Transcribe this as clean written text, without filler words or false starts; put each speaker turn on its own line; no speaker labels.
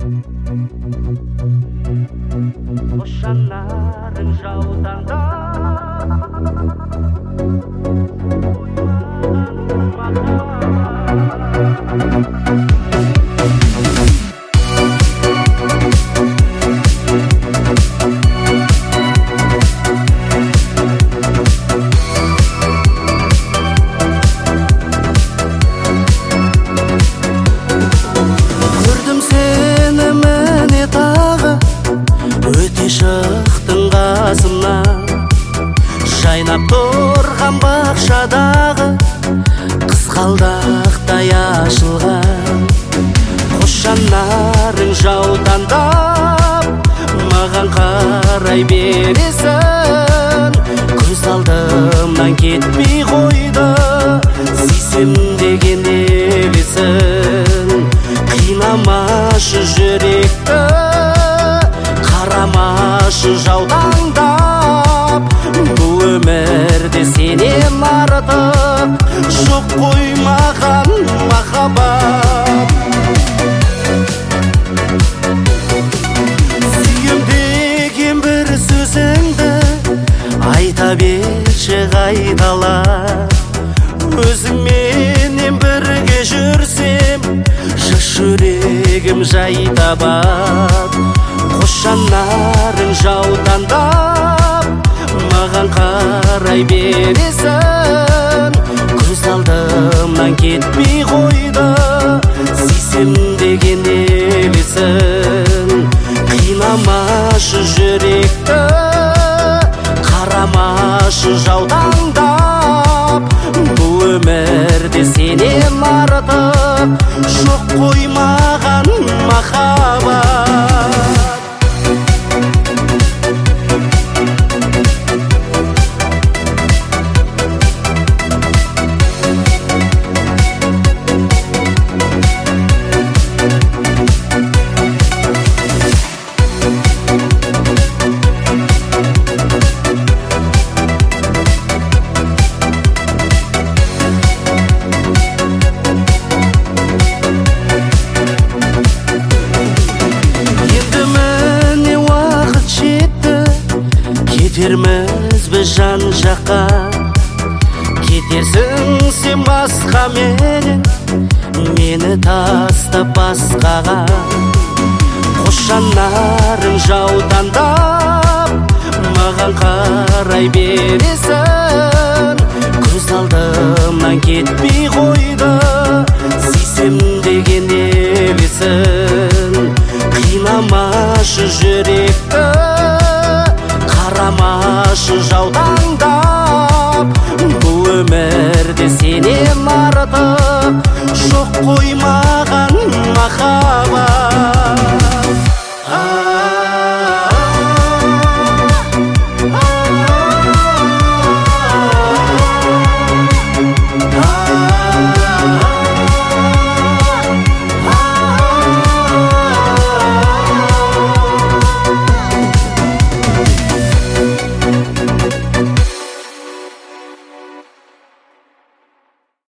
Boşanların jaudan da
Gördüm seni mene tağı öte şıktın qasımna жайнап тұрған бақшадағы қызғалдақтай ашылған қос жанарың жаутаңдап маған қарай бересің көз алдымнан кетпей қойды сүйсем деген елесің қинамашы жүректі қарамашы жаутаңдап бұл өмірде сенен артық жоқ қой маған махаббат сүйем деген бір сөзіңді айта берші қайталап өзіңменен бірге жүрсем жас жүрегім жай табады қос жанарың жаутаңдап маған қарай бересің көз алдымнан кетпей қойды сүйсем деген елесің қинамашы жүректі қарамашы жаутаңдап бұл өмірде сенен артық жоқ қой маған махаббат кетерміз біз жан жаққа кетерсің сен басқа менен мені тастап басқаға қос жанарың жаутаңдап маған қарай бересің көз алдымнан кетпей қойды сүйсем деген елесің қинамашы жүректі қарамашы жаутаңдап бұл өмірде сенен артық жоқ қой маған махаббат